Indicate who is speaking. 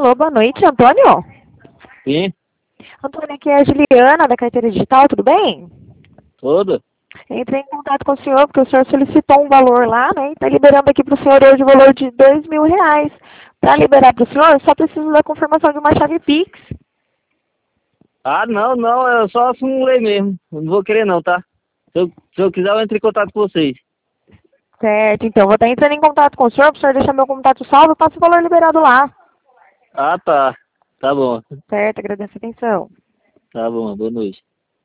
Speaker 1: Alô, boa noite, Antônio?
Speaker 2: Sim,
Speaker 1: Antônio, aqui é a Juliana, da Carteira Digital, tudo bem?
Speaker 2: todo.
Speaker 1: Entrei em contato com o senhor, porque o senhor solicitou um valor lá, né? E está liberando aqui para o senhor hoje o valor de R$ 2.000. Para liberar para o senhor, só preciso da confirmação de uma chave Pix.
Speaker 2: Ah, não, não, eu só simulei mesmo. Não vou querer não, tá? Se eu quiser, eu entro em contato com vocês.
Speaker 1: Certo, então vou estar entrando em contato com o senhor, para o senhor deixar meu contato salvo, eu passo o valor liberado lá.
Speaker 2: Ah, tá. Tá bom.
Speaker 1: Certo, agradeço a atenção.
Speaker 2: Tá bom, boa noite.